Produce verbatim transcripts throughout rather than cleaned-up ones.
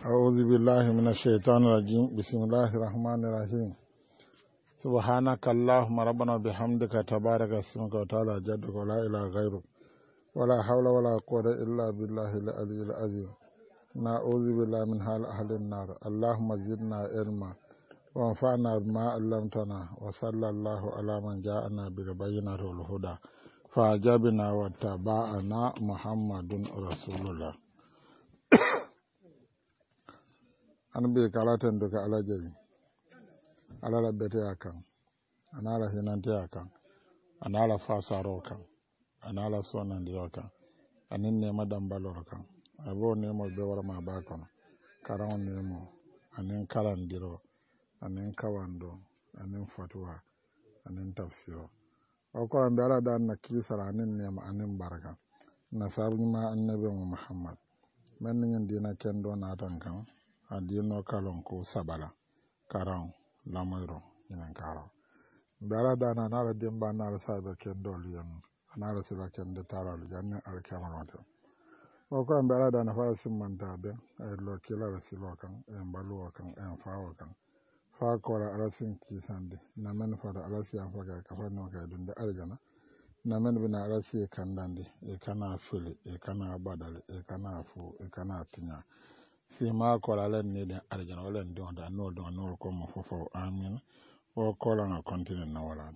أعوذ بالله من الشيطان الرجيم بسم الله الرحمن الرحيم سبحانك اللهم ربنا بحمدك تبارك اسمك وتعالى جدك ولا إله غيرك ولا حول ولا قوة إلا بالله العلي العظيم نعوذ بالله من حال أهل النار اللهم زدنا علما وانفعنا بما علمتنا وصلى الله على من جاءنا بالبينات والهدى فأجابنا واتبعنا محمد رسول الله an be kalaten do ka alaje alala bete akan anala hinante akan anala fasaro kan anala sonan diro kan anin ne madam balor kan abo ne mo be wara ma ba kono karan ne mo anin karan diro anin kawando anin fatwa anin tafsiro o ko an dara dan na kisara anin ne ma anin baraka na sabu ma annabi muhammad men ngin dina kendo na tan kan adino kalon ko sabala karan lamoyro inen karo bala dana nala dimba nala sabe kendo liyan nala siba kende taral janne al kamaroto o ko bala dana fa simmanta be ay lo kila rasilo kan en balu kan en faawo kan fa ko la alasin kisande na men fa da alasi an fa ka fa no ka dunde aljana na men bina alasi kandande e kana fili e kana badal e kana fu e kana tinya si ma kola len ni den arjana wala ndon da no don no ko mo fofo amin o kola na continue na wala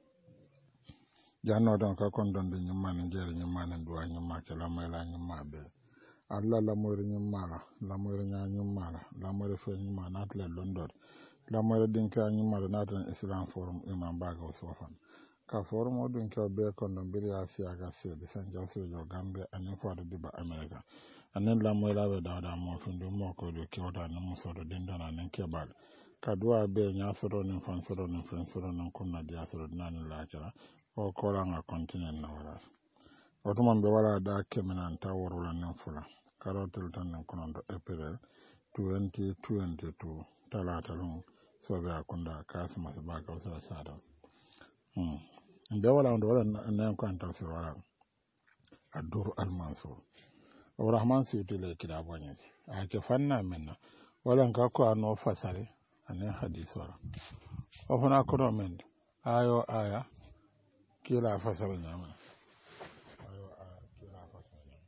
janno don ka kon don de nyumma ne jere nyumma ne duwa nyumma ke la mai la nyumma be alla la mo nyumma la la mo nya nyumma la la mo fe nyumma na tle london la mo din ka nyumma na tan islam forum imam baga o sofan ka forum o dun ka be kon don bi ya si aga se de san jaso jo gambe anin fo de ba america anen la moy lawe dawda mo findo mo ko do kewda na muso do dendana nen kebal kadwa be nya soro nen fan soro nen fen soro nen kunna dia soro nan la kala o ko la nga continent na wala o to man be wala da kemenan ta woro la nen fula karotel tan nen kono do april twenty twenty-two talata lon so be akunda kasma ba ka so sada hmm be wala ndo wala nan ko antal so wala adur al mansur o rahman suyuti le kida bonye a ke fanna menna wala ka ko ano fasare anen hadith wala o fana ko men ayo aya kila fasara nyama ayo aya kila fasara nyama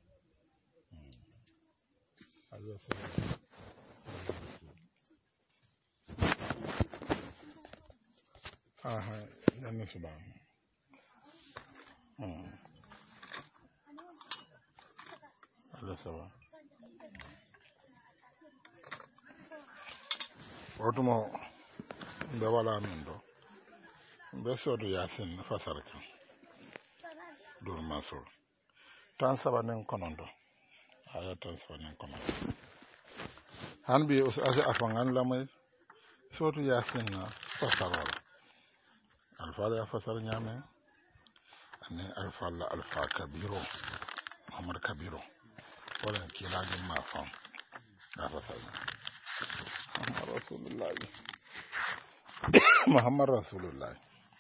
ayo sala aha nan suba hmm ayo sawa otumo be wala min do be sodu yasin fasara kan dur masur tan saba nen konondo aya tan saba nen konondo han bi asa afangan lamay sodu yasin na fasara alfa ya fasara nyame ane alfa la alfa kabiro muhammad kabiro wala kila din ma fam da fasara muhammad rasulullah muhammad rasulullah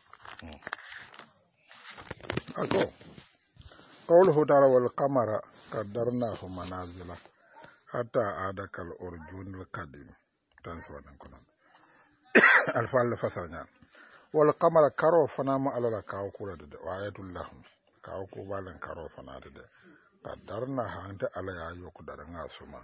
ako qawluhu ta'ala wal qamara qaddarnahu manazila hatta adakal urjunil qadim tan sawan kono al fal fasanya wal qamara karo fana ma alala kaw kula de ayatul lahum kaw ko balan karo fana de qaddarna hanta ala ya yoku da nga suma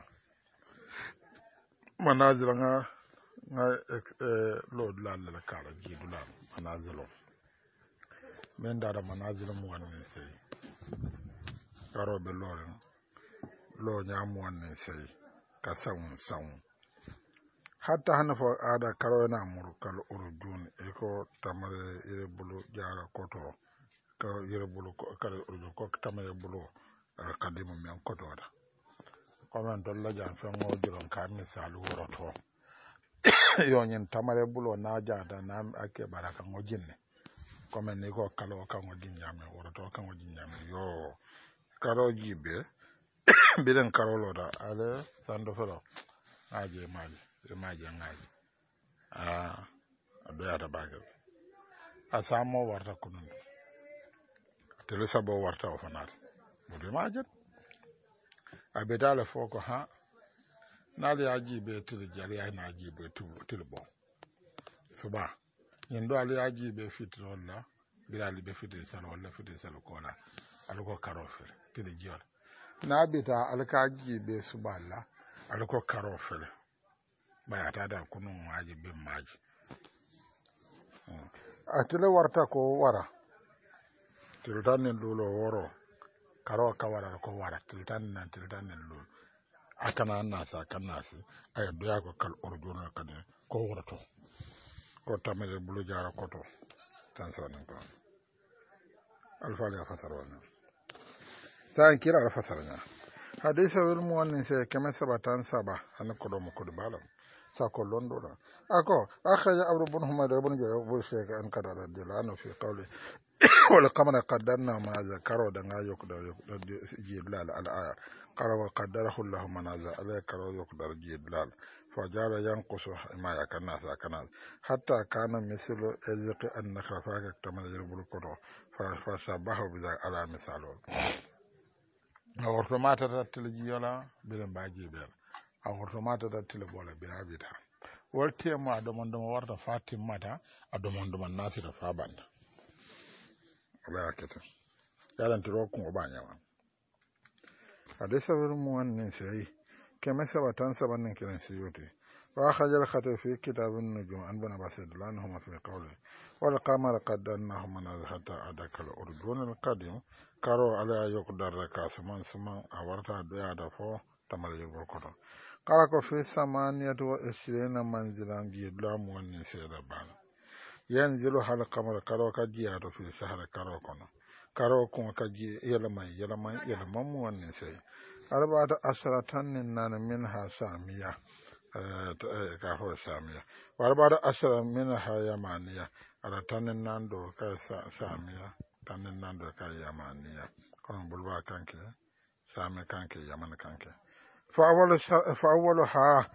manazila nga nga lord la la kala jidula manazilo men dara manazilo mu wanne sey karo be lore lo nyamu wanne sey ka sawun sawun hatta hanafa ada karo na mur kal urjun e ko tamare ire bulu jara koto ka ire bulu ko kal urjun ko tamare bulu kadimu men koto da ko man dolla jan fe mo jiron ka misal woroto yo nyen tamare bulu na jada na ake baraka ngo jinne ko men ni ko kalo kan ngo jinyame woroto kan ngo jinyame yo karo jibe bilen karolo da ale sando fero aje maji maji ngaji ah adoya da bagel asamo warta kunun tele sabo warta o fanat bude maji abedala foko ha naali ya jiibe tili jali ay na jiibe tili bon suba ñin do ali ya jiibe fitirol la birali be fitir salo walla fitir salo kola aluko karo fele tili jiyol na bita alka jiibe suba la aluko karo fele bayata da kunu maji bin maji atile warta ko wara tiltan nin lulo woro karo ka wara ko wara tiltan nan tiltan nin lulo akana nasa kanasi ay doya ko kal orjono kane ko warato ko tamere bulu jara koto tan sanan ko alfa ya fasarwana tan kira alfa saranya hadisa wil mu wannan sai kamar sabatan saba an ko do mu ko balo sako londo la ako akhraja abu ibn humayd ibn jarir bu shaykh an kada radiyallahu fi qawli wala qamana qaddarna ma zakaro da ngayo ko da jidlal al aya qala wa qaddarahu allah manaza ala karo yok dar jidlal fa jara yanqusu ma yakanna sa kana hatta kana mislu azqi an nakhafaka tamal jirbul kodo fa fa sabahu bi ala misalo aworto mata tatil jiyola bilen baji bel aworto mata tatil bola birabita wolte ma do mon do warta fatimata adomon do nasira fa banda ala kete yalan tiro ko banya wa hadisa wir mu wannan sai kema sabatan sabannin kiran siyoti wa khajal khata fi kitabun nujum an bana basadlan huma fi qawli wal qamara qaddarnahu manazhata adakal urdun al qadim karo ala yokdar kasman suman awarta doya da fo tamal yego koto kala ko fi samaniyatu wa ishrina manzilan gidla mu wannan sai da bana yanzilu hal qamara karo ka jiya to fi shahar karo kono karo kuma ka ji yalmai yalmai yalman mu wannan sai arba'ata asharatan nan minha samiya ka ho samiya arba'ata asharan minha yamaniya ala tanin nan do ka samiya tanin nan do ka yamaniya kon bulwa kanke sami kanke yaman kanke fa awwalu fa awwalu ha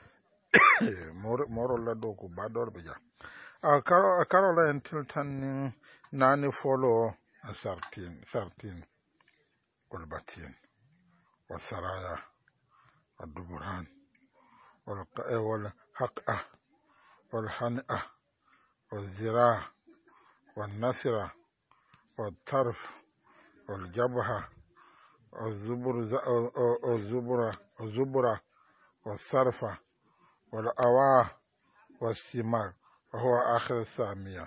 moro la do ko bador bija a karo karo la entil tanin nani folo sartin sartin kol batin wa saraya ad-duburan wal wal haqqa wal han'a wal zira wal nasra wal tarf wal jabha wal zubur wal zubura wal zubura wal sarfa wal awa wal simar wa huwa akhir samiya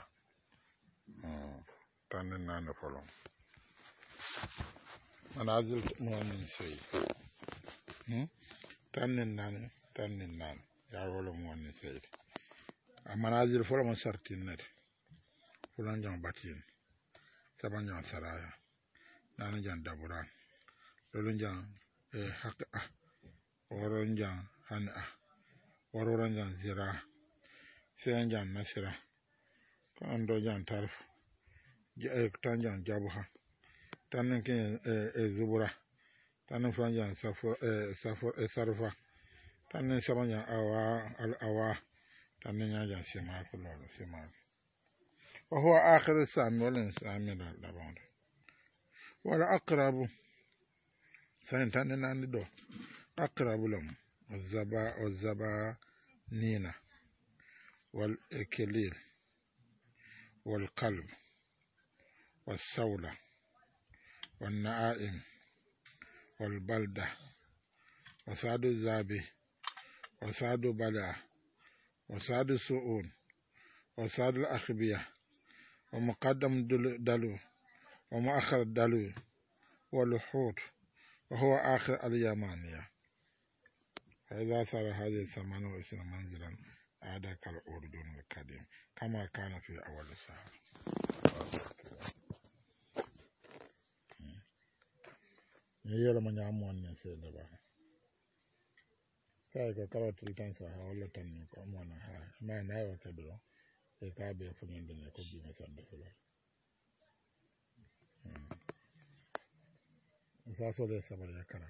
tanin nana folon manazil mu'min sai hmm tanin nana tanin nana ya wala mu'min sai manazil folon sartin net fulan jang batin saban jang saraya nana jang daburan lolun jang e haqa woron jang hana woron jang zira sai jang nasira kan do jang tarf tanjan jabuha tanin kin e zubura tanin fanjan safo e safo e sarfa tanin samanya awa al awa tanin yajan sima ko lolo sima wa huwa akhir sami wal sami da dabon wala aqrabu sanin tanin nan do aqrabu lam azaba azaba nina wal ikilil wal qalb والسولة والنعائم والبلدة وسعد الزابي وسعد بلع وسعد السؤون وسعد الأخبية ومقدم دلو ومؤخر الدلو واللحوت وهو آخر اليمانية فإذا صار هذه الثمان وعشرين منزلا عاد كالأردن القديم كما كان في أول الشهر yela ma nyamu wannan sai da ba sai ka karo tiltan sa ha wala tan ko mo na ha ma na wa ka do e ka be fu min ne ko bi ma san da fula sa so de sabar ya kara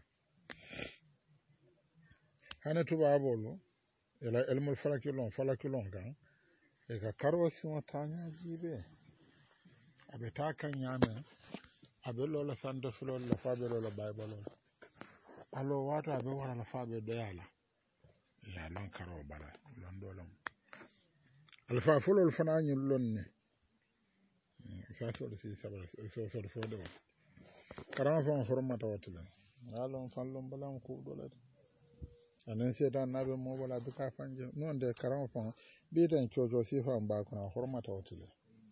hana tuba bolo ila ilmul falakilon falakilon kan e ka karo si mo tanya jibe abe ta kan yame abe lola sanda fulo la fabe lola bible alo wata abe wala la fabe do yala ya lon karo bara lon dolom alfa fulol fana ñul lon ne sa so si sabara so so fo do karama fon hormata watila alon fallon balam ko dolade anen seetan naɓe mo wala duka fanje non de karama fon ɓiiten coco sifa mba kono hormata watile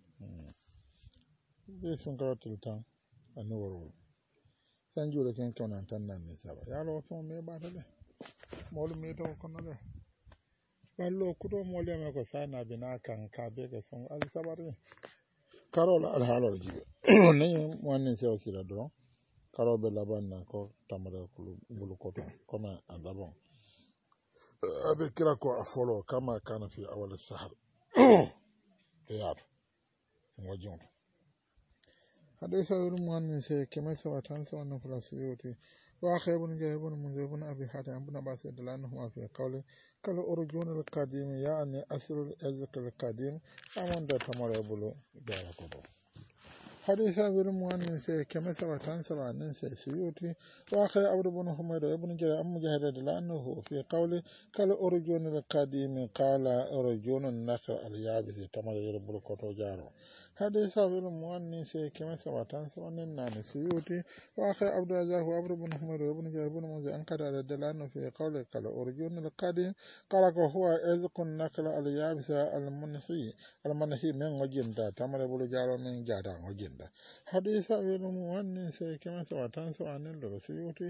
ɓe sunkarotil tan ani worwol san juure ken kewnan tan nanni saba yaalo fon me ɓata ɗe molu mitaw kono ɗe ballo kuto moleme ko sanaɓe na kan ka be ke son al sabari karola alhaalol jiɓe nayi wannin sewo sira doron karoɓe labanna ko tamre bulu koto comme a labon aɓe kira ko a folo kama kana fi awal sahar e yaato wajjonto haɗe sawiru muhannin se keme sawa tan sawanno place yewti واخي بن جاي بن منذر بن ابي حاتم بن عباس رضي الله عنهما في قوله قال ارجون القديم يعني اصل الازق القديم امون ده تمر بلو داركو حديث ابي المؤمن سي كما سبع كان سبع نسي سيوتي واخي عبد بن حميد بن جاي ام مجاهد رضي الله عنه في قوله قال ارجون القديم قال ارجون النخل اليابس تمر يربلو كوتو جارو حديث ابي المؤمن سي كما سبع كان سبع نسي سيوتي واخي عبد الرزاق وعبد بن حميد بن جاي بن منذر ان قد رضي الله عنه في قوله قال ارجون القديم قال هو ازق النخل اليابس المنحي المنحي من وجندا تمر يربلو جارو من جادا وجندا حديث أبي المؤمن كما سواتان سوان الرسيوتي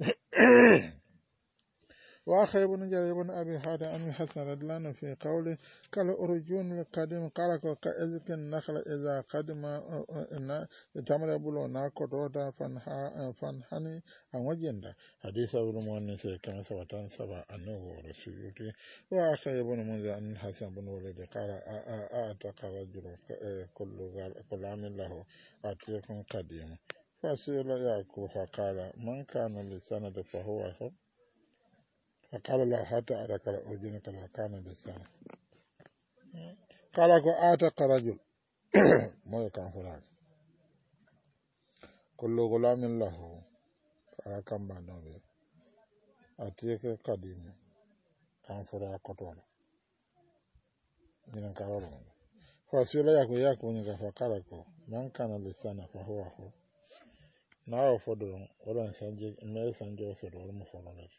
وأخي بن جرير بن أبي حاتم أمي حسن ردلان في قوله قال أرجون القديم قال كأزك النخل إذا قدم تمر بلو ناكو دودا فانحني عن وجندا حديث أبي المؤمن كما سواتان سوان أنه رسيوتي وأخي بن منذر أن حسن بن ولد قال أعتق رجل كل عام له أتيك قديم فسئل يعقوب فقال من كان لسند فهو حب فقال لا حتى أدرك الأرجين كما كان لسند قال أعتق رجل ما يكون فلان كل غلام له أكم بانوبي أتيك قديم كان فرا قطول من كارولون فسئل يعقوب يعقوب فقال من كان لسند فهو حب now for the oran sanje me sanje so do mo fono le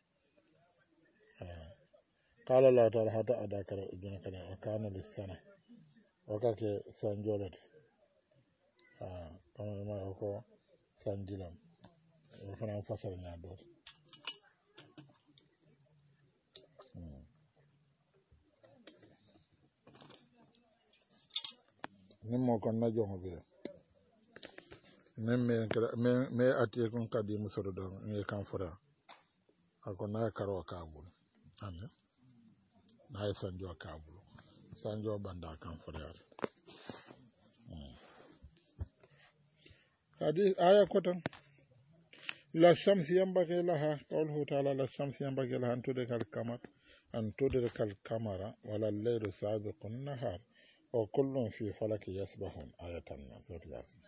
qala la ta'ala hata adakara ujuna kana kana lisana wakake sanjolet ah kama ma ko sanjilam o fana fasal nya do nimmo kon na jongo be men me me atiye kon kadi musodo do ngi kan fora ako na karo kabul ande na sanjo kabul sanjo banda kan fora hadi aya kotan la shamsi yambake laha qawluhu ta'ala la shamsi yambake laha antude kal kamar antude kal kamara wala al-laylu sabiqun nahar wa kullun fi falaki yasbahun ayatan sur yasin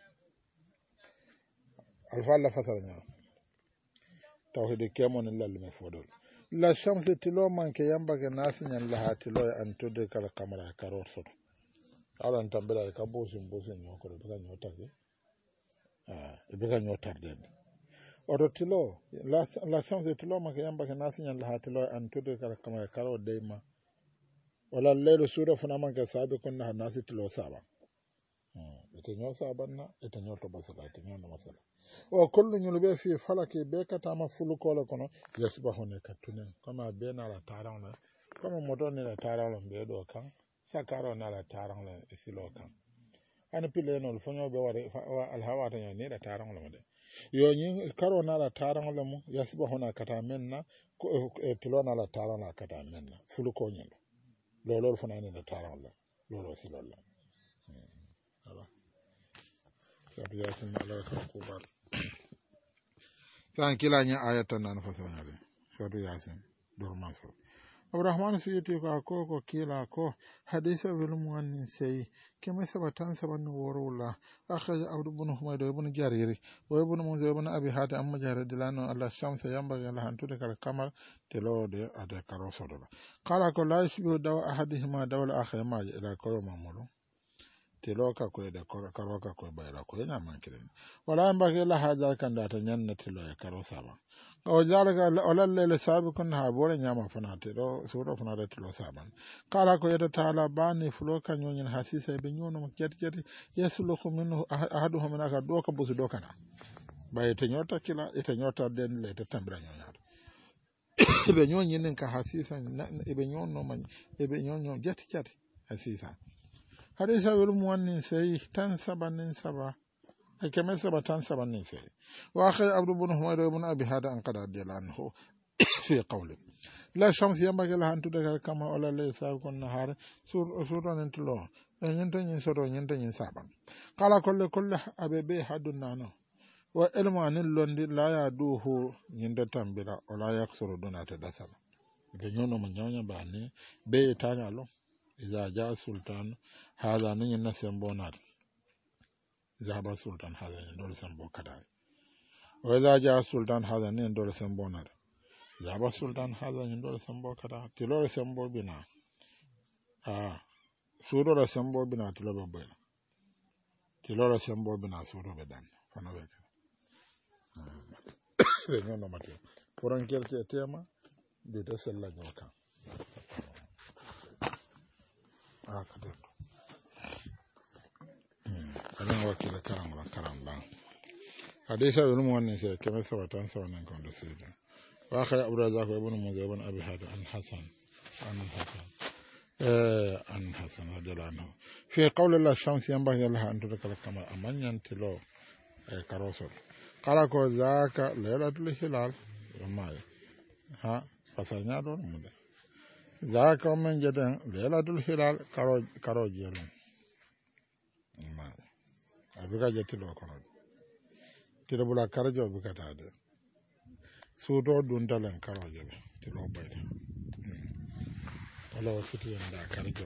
alfalla fasarnya tawhid kemon lal me fodol la shamsi tilo manke yamba ke nasinyan la hatilo an tudde kala kamera karot sot alan tambela ka bosin bosin nyoko do ka nyota ke ah be ka nyota den oto tilo la la shamsi tilo manke yamba ke nasinyan la hatilo an tudde kala kamera karot deima wala lelo sura funa manke sabe kunna nasi tilo saba hmm ite nyo sabanna ite nyo to basala ite nyo masala o kollu nyulu be fi falaki be katama fulu kola kono yasbahune katunen kama be na la taran la kama moto ne la taran la be do kan sakaro na la taran la isilo kan ana pile no fonyo be ware al hawa tan ne la taran la de yo nyi karo na la taran la mu yasbahuna katamenna ko e tilo na la taran la katamenna fulu ko nyelo lolo fona ne la taran la lolo silo la ala sabi yasin ala ko bar tan kila nya ayatan nan fasana de sodo yasin dor maso abdourahmane suyiti ko ko ko kiila ko hadisa welmu anni sey keme saba tan sabanni worowla akhaja abdou bnu humaydo ibnu jariri o ibnu musa ibnu abi hati amma jahre dilano allah shamsa yambagi allah hantude kala kamal telode ade karo sodola kala ko la yusbihu dawa ahadihima dawla akhaya maji ila koyo mamolo tilo ka koy de karo ka koy bayra ko ina mankiren wala yambagi la haja kan data nyanna tilo e karo saba o jalaka olalle sabiqun ha bore nyama fanate do suro fanate tilo saban kala ko yeta taala bani fulo kanyonin hasisa be nyono mo jet jet yasluhu minhu ahaduhum min aka do ka busu do kana baye te nyota kila ete nyota den le te tambira nyonya be nyonyin ka hasisa be nyono man be nyonyo jet jet hasisa hadisa wel muwannin sey tan sabanin saba keme saba tan sabanin sey wa akhay abdu bin humayr ibn abi hada an qada dilanhu fi qawli la shams yambage la hantu daga kama wala le sa kon nahar sur sur nan tulo en nyanta nyin soto nyanta nyin saban kala kolle kolle abebe hadun nano wa ilmu anil londi la ya duhu nyinda tambira wala yaksuru donata dasal be nyono mo nyawnya bani be tanya lo iza ja sultan hada nan yin sembo nat zaba sultan hada yin dole sembo kada wa iza ja sultan hada nan dole sembo nat zaba sultan hada yin dole sembo kada tilo sembo bina ah suro la sembo bina tilo be boy tilo la sembo bina suro be dan fana be be nyono mate poran kelte tema de to sella nyoka akade anan wakila karam la karam la hadisa wal muwanni se keme sabatan sawanan kon do sede wa khay abdou razak ibn muzayb ibn abi hatim an hasan an hasan eh an hasan radiyallahu fi qawli la shams yambaghi laha an tudkala kama amanyan tilo e karosol kala ko zaka laylatul hilal mai ha pasanya don mude zaka men jeden laylatul hilal karo karo jelo ma abiga jetilo kono tiro bula karajo abiga tade sudo dun dalen karo jebe tilo bayda wala wasiti yanda karajo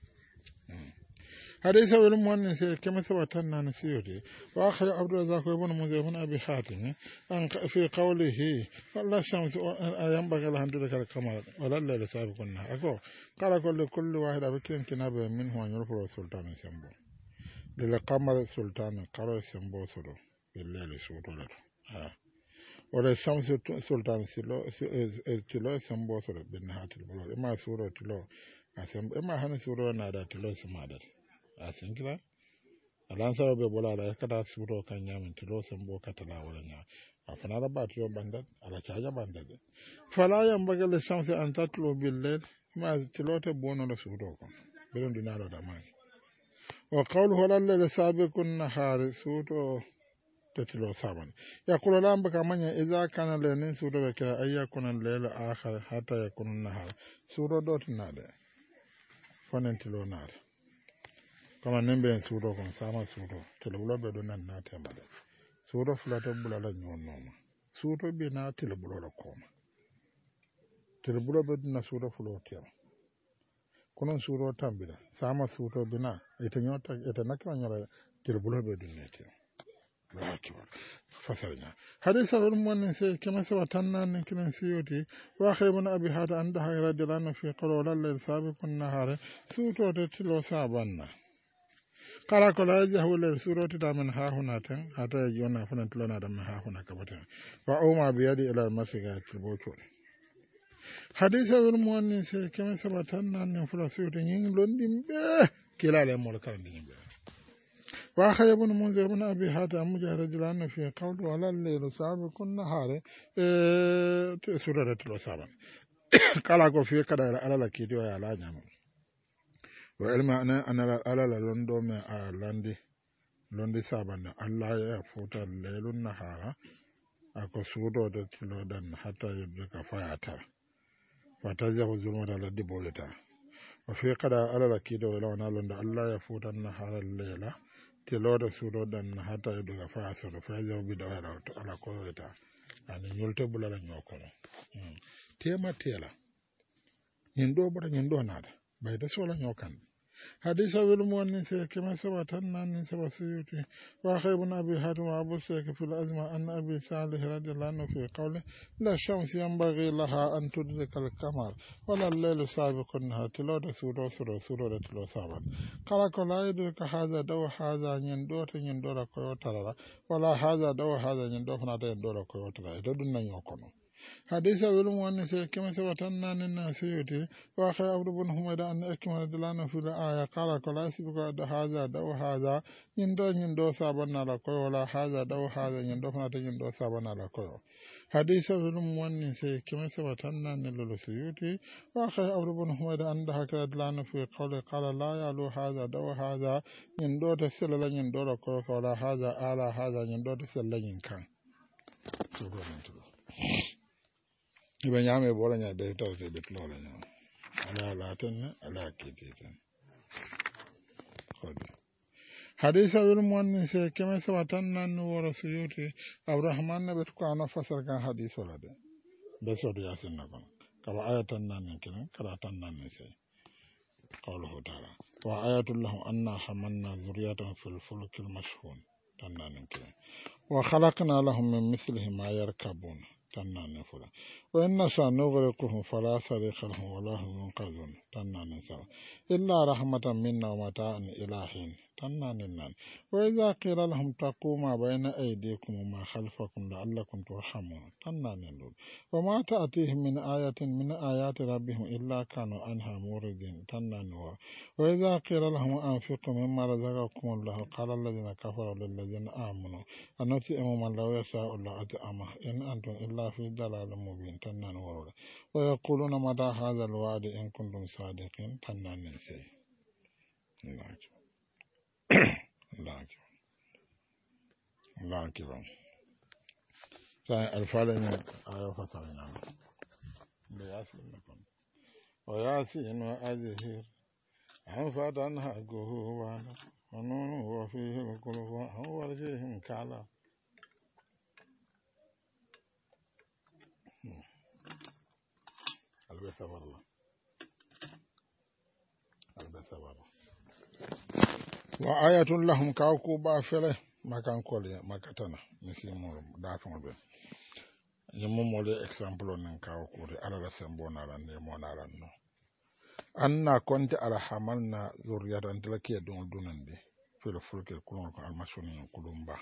hadisa wal muannis kama sabatan nan siyoti wa akhay abdul razak ibn muzay ibn abi hatim an fi qawlihi walla shams ayam bagal handu kal kama wala la sabiqunna ako qala kullu kullu wahida bikin kinabe minhu an yurfu sultan sambo lil qamar sultan qara sambo sodo billahi sudola ha wala shams sultan silo tilo sambo sodo bin hatil bolo ma suro tilo asam ma hana suro na da tilo sumadar asinkila alansa be bola la kada suro kan nyamin tilo sambo katala wala nya afana da bat yo bandat ala chaja bandat fala yam bagal shamsi an tatlu bil layl ma tilote bono la suro ko bedon dinalo da mai wa qawluhu lal layl sabiqun nahar suto tetilo saban yaqulu lam baka manya idza kana lanin suto be kira ayyakuna layl akhar hatta yakuna nahar suro dot nade fonen tilo nade kama nembe en suudo kon sama suudo telebulo be do nan na temale suudo fulata bulala nyonnoma suudo be na telebulo la koma telebulo be na suudo fulo tema kono suudo tambira sama suudo be na ete nyota ete nakra nyora telebulo be do nete lakiwa fasarnya hadisa wal mu'min se kama sawa tannan kinan siyoti wa khaybun abi hada anda hayra dilana fi qawla lil sabiqun nahar suudo de tilo sabanna kala ko la jahwal surati ta min ha huna tan hata yona fana tulana da ha huna kabata wa umma bi yadi ila masiga tilboto hadisa wal muwanni se kema sabatan nan fula suuti nyin londin be kila le mol kan din be wa khaybun munzir ibn abi hada mujahid dilan fi qawl wala layl sabiqun nahar e surati lo saban kala ko fi kada ala la kido ya la nyama wa ilma ana ana ala la londo me a landi londi saban Allah ya futa laylun nahara ako sudo da tilo dan hatta yabda ka fayata fata zahu zulma da laddi boyata wa fi qada ala la kido wala na londa Allah ya futa nahara layla tilo da sudo dan hatta yabda ka fayata so fa zahu bi da ala ko yata ani yolte bulala nyoko tema tela ñin do bota ñin do naata bayta sola ñokan حديث أبي المؤنس كما ثبت أن سبع سيوتي وأخي بن أبي حاتم وأبو السيك في الأزمة أن أبي صالح رضي الله عنه في قوله لا الشمس ينبغي لها أن تدرك القمر ولا الليل سابق النهار تلو سورة سورة سورة تلو سابق قال لا يدرك هذا دو هذا يندور يندور كيوتلا ولا هذا دو هذا يندور فناتا يندور كيوتلا إذا دون يوكونو حديث أبي المؤنس كما ثبت أن الناس يوتي وأخي عبد بن حميد أن أكمل دلانه في الآية قال كلا سبق هذا دو هذا يندو يندو سابنا لكي ولا هذا دو هذا يندو فناتا يندو سابنا لكي حديث أبي المؤنس كما ثبت أن الناس يوتي وأخي عبد بن حميد أن هكذا دلانه في قوله قال لا يعلو هذا دو هذا يندو تسل يندو لكي ولا هذا على هذا يندو تسل ينكان ibe nyame bola nya be tawte be tlola nya ala la tan ala kiti tan khodi hadisa wil muannis kema sabatan nan wara suyuti abrahman nabe ko ana fasal kan hadis wala de be so do yasin na kon kala ayatan nan ken kala tan nan se qawluhu ta'ala wa ayatul lahum anna hamanna zuriyatan fil fulkil mashhun tan nan ken wa khalaqna lahum min mithlihi ma yarkabun تنان فلا وإن نشاء نغرقهم فلا صريخ لهم ولا هم ينقذون تنان سوا إلا رحمة منا ومتاعا إلى حين تنان النان وإذا قيل لهم تقوا ما بين أيديكم وما خلفكم لعلكم ترحمون تنان النور وما تأتيهم من آية من آيات ربهم إلا كانوا عنها موردين تنان النور وإذا قيل لهم أنفقوا مما رزقكم الله قال الذين كفروا للذين آمنوا أنطعم من لو يشاء الله أطعمه إن أنتم إلا في ضلال مبين تنان ورود ويقولون متى هذا الوعد إن كنتم صادقين تنان نسي الله أكبر الله أكبر الله أكبر الفعل آية فصلنا بياسين لكم وياسين وأزهر حفظ عنها قهوانا ونون وفيه القلوب هو الجيهم كعلا albasa warla albasa warla wa ayatun lahum kawku ba fele makan kole makatana misi mo da fon be yimo mo le example nan kawku de ala la sembo na ran ne mo na ran no anna konti ala hamalna zuriyatan tilake don dunande fil fulke kulon ko almasuni kulumba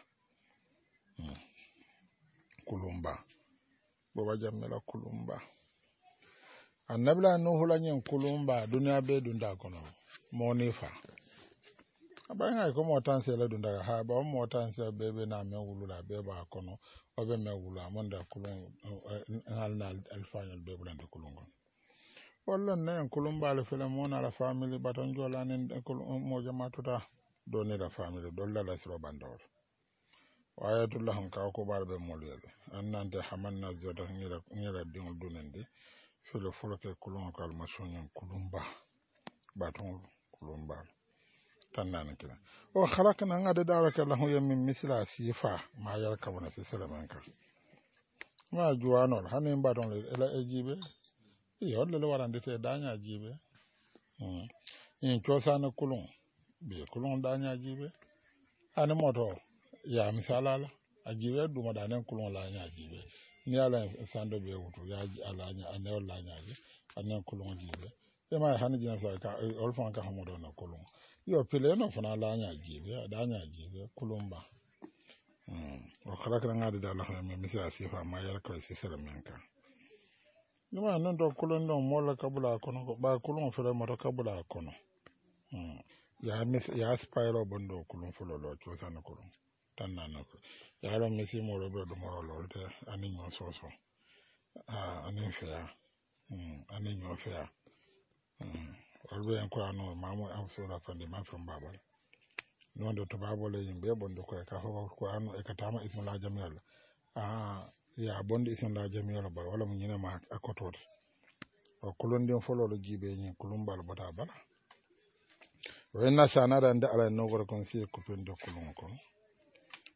kulumba baba jammela kulumba annabla nuhu la nyen kulumba dunya be dunda kono monifa abanga ko mo tan se la dunda ha ba mo tan se bebe na me wulula be ba kono o be me wulula monda kulun halna alfanyal be bulande kulungon walla ne kulumba le fele mo na la family baton jolanen mo jamatuta doni la family dolla la sro bandor wayatullahum ka ko balbe molebe annante hamanna zoda ngira ngira dingol dunende fele foloke kulun kal masonyan kulumba baton kulumba tanana kila o khalaqna ngade dawaka lahu yamin misla sifa ma yarka wana sisalamanka ma juwanol hanin baton ela ejibe yo le warande te danya jibe hmm in kosana kulun be kulun danya jibe ani moto ya misalala ajibe duma danen kulun la nya jibe ni ala sando be wutu ya ala nya ane la nya ji anen kulun jibe e ma hani jina sa ka olfan ka hamodo na kulun yo pele no fana la nya jibe da nya jibe kulun ba hmm o kala kala ngade da la me misa sifa ma yar ko sisala menka nima nan do kulun no mola kabula kono ko ba kulun fere moto kabula kono hmm ya mis ya spiro bondo kulun fulo lo to sana kulun tanna na ko ya ro misi mo ro do mo lo te ani no so so ah ani fe ya hmm ani no fe ya hmm albe en ko ano mamu am so la fande ma fam babal non do to babole yimbe bondo ko ka ho ko ano e katama ismula jamil ah ya bonde ismula jamil ba wala mu nyina ma akotot o kulun den folo lo jibe nyi kulun bal bata bala wenna sanada nda ala no gor kon fi ko pende kulun ko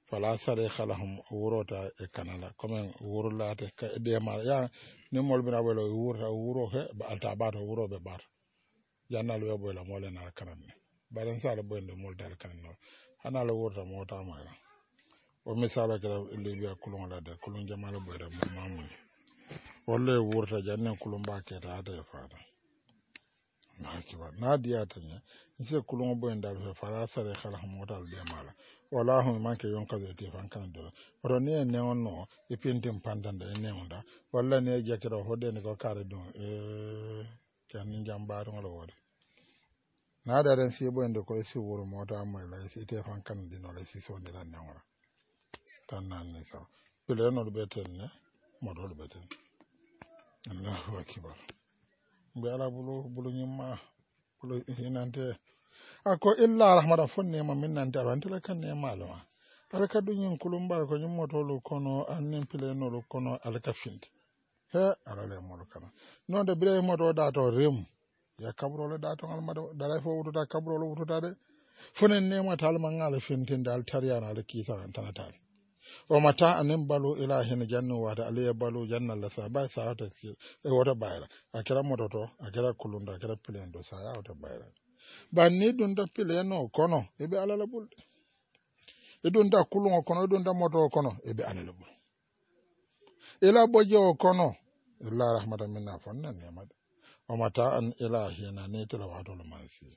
fala sare khalahum wurota e kanala comme wurulate de ma ya ni mol bina wala wurta wuro he ba alta bato wuro be bar jannal we boy la mole na kanane balen sala boy de mol dal kanano hana la wurta mota ma o misala kala libiya kulon la de kulon jamala boy da mamun wala wurta janne kulon ba ke ta da fata na kiba na diya tanya nse kulon boy dal fe fala sare khalahum mota de mala wala hon manke yon kaze te fan kan do ro ne ne onno e pintim pandanda e ne onda walla ne jekiro hodde ne ko kare do e kan jambaato ngol wode na da ren si boende ko si wuro mota mo la si te fan kan dino la si so de la ne ora tan nan ne so pele no be ten ne mo do be ten Allahu akbar be ala bulu bulu nyima bulu hinante ako illa rahmata fonne ma minnante awantele kan ne malama alaka dunyin kulumbar ko nyum tolu kono annen pile no lo kono alaka finti he alale mo kana non de bile mo do dato rem ya kabro le dato al mado dalay fo wututa kabro lo wututa de fonen ne ma tal ma ngala fintin dal tariyana le kisa tanatal o mata anen balu ilahin jannu wa ta aliya balu janna la sa ba sa ta e wota bayra akira moto to akira kulunda akira pile ndo sa ya wota bayra banni dun da pile no kono e be alala bulde e dun da kulungo kono e dun da moto kono e be alala bul ila boje o kono illa rahmatan minna fanna ni'mat o mata an ilahi na ne to wa to mansi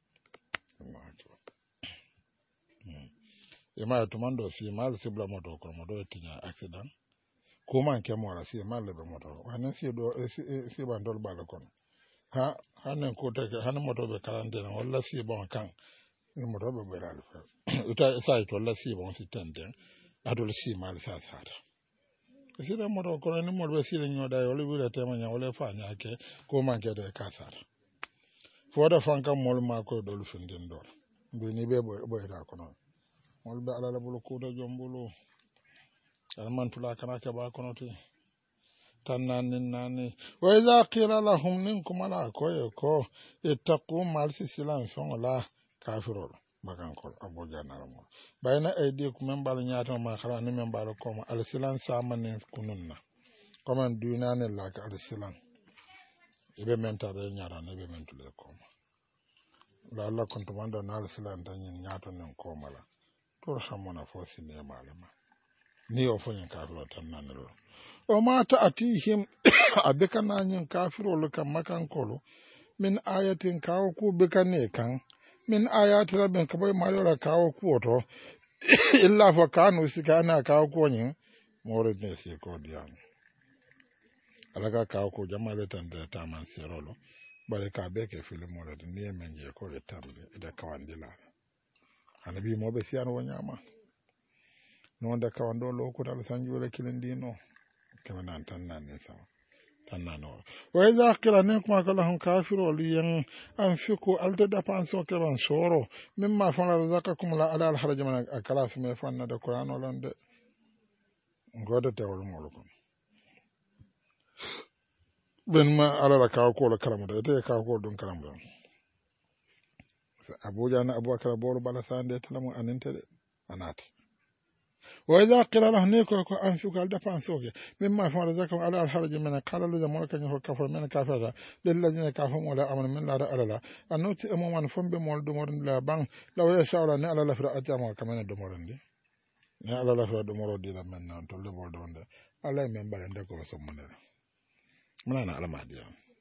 e ma to mando si mal sibla moto kono moto tinya accident ko man ke mo la si mal le moto wana si do si bandol bala kono ha hanen ko take hanen moto be quarantaine walla si bon kan ni moto be be dal fa uta sai to la si bon si tende adol si mal sa sa si da moto ko ni mo be si le nyoda yo le bi tema nya wala fa nya ke ko man ke de kasar fo da fan kan mol ma ko dol findin dol bi ni be boy boy da ko non mol be ala la bulu ko da jombulu alman tula kana ke ba kono ti tannanin nani wa idha qila lahum minkum ala ko ko ittaqu mal silan son la kafirol makan ko abuja na mo bayna aydi ku men bal nyaata ma khala ni men bal ko ma al silan samanin kununna comme dunane la ka al silan ibe menta be nyaara ne be mentule ko ma la la kuntu manda na al silan tan nyaato nen ko mala to hamona fo sinne malama ni o fo nyen kafiro tan nanelo o ma ta'atihim abekana nyin kafirol kan makan kolo min ayatin kawo ku bekane kan min ayati rabbin kaboy malora kawo ku to illa fa kanu sikana kawo ko nyin more ne si ko diam alaga kawo ko jamale tan de taman serolo bare ka beke filimo de ni menje ko le tambe de kawandila anabi mo be sian wonyama non da kawando lo ko dal sanjule kilindino kama nan tan nan ne sama tan nan o wa iza qila nikum kalahum kafiru liyan anfiqu alta dafanso keban soro mimma fana razaqakum la ala al haraj man akala suma fanna da qur'ano lande ngoda tewol molko ben ma ala la kaw ko la kalamu da te kaw ko dun kalamu abuja na abubakar bolu bala sande talamu anente anati وإذا قيل له نيكو كو أنفق على دفانسوك مما فعل ذلك على الحرج من قال الذي ملك يهو كفر من كافر للذين كفروا ولا أمن من لا رأى لا أنوت أمما فم بمول دمورن لا بان لو يشاء الله نعلى لفر أجامع كمان دمورن دي نعلى لفر دمورن دي لمن نانتو لبول دون دي الله من بالن دكو سمنا من أنا على ما دي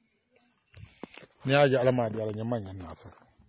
نياجي على ما دي على نمان الناس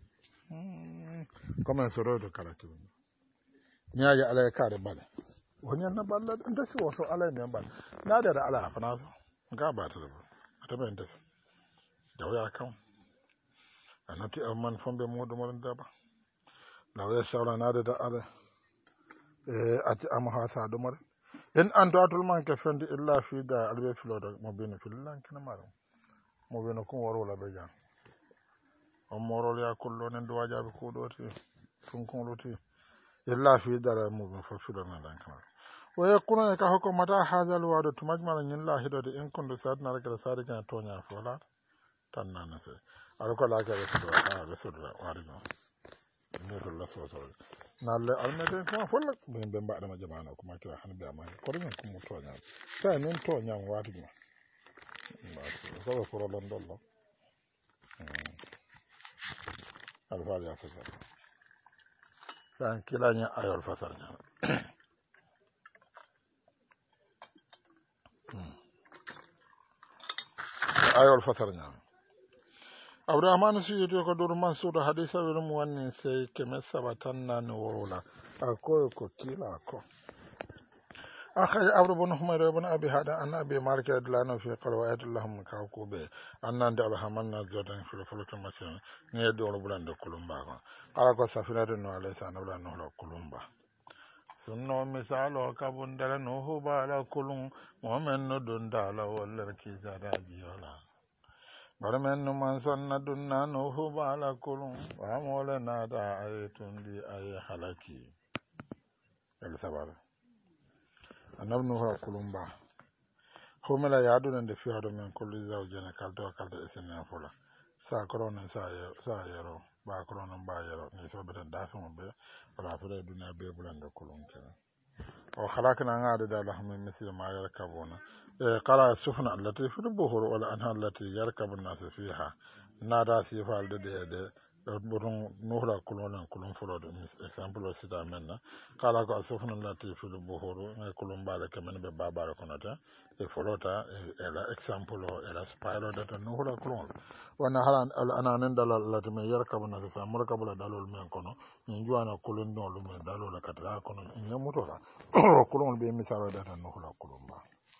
كمان سرور كاركتر nyaja ala kare bale wonya na balla nda si woso ala ne bal na da ala fana ga ba ta ba ta ben da da ya kan anati amman fombe modu mo da ba na ya shawla na da ala eh ati am ha sa do mar en anto atul man ke fendi illa fi da albe filo da mo beno filan kana maro mo beno ko woro la be jan o morol ya kullo nen do wajabe ko do ti fun ko lo ti illa fi dara mu fa fuda na dan kamar wa yakuna ka hako mata hazal wa da tumajmal nyin la hido de in kundu sadna raka sadi kana tonya fola tanna na sai alko la ka da a da sudra wa da ne to la so so nalle almede ko folla ben ben baada ma jamana ko ma kira hanbe amani ko nyen ko mo to nyam sa nen to nyam wati ma ko ko ron dollo alfa ya fa sa kila nya ayol fasar nyam ayol fasar nyam Abdurrahman Suyuti ko dur Mansur hadisa wirum wonni sey keme sabatan nan worola akoy ko kila ko akhay Abdul bin Humayr ibn Abi Hada an Abi Malik adlana fi qalwa'at Allahum ka ko be annan da alhamanna jodan fi fulka masan ne do bulande kulumba ko ala ko safiratu no alayhi salatu no kulumba sunno misalo kabundara no hubala kulum mu'min no dundala walla kizada biyola Barmen man sanna dunna no hubala kulum wa mola nada aytundi ay halaki el sabar anab no ha kulumba homela yadu nde fi hado men kullu zawjana kaldo kaldo esena fola sa korona sa sa yero ba korona ba yero ni so beta dafu be wala fere dunna be bulande kulum kala o khalaqna ngade dala hamin misli ma yarkabuna قال السفن التي في البحور والأنهار التي يركب الناس فيها نادى سيفا الدد برون نهلا كلون كلون فلود example sita menna قال السفن التي في البحور كلون بالك من بابا كنتا e folota ela example ela spiro data nahula kulon wana halan ana nan dalal lati me yarkabu na fa murkabu dalol men kono ni juana kulon no lu men dalol katra kono ni motora kulon be misalo data nahula kulon ba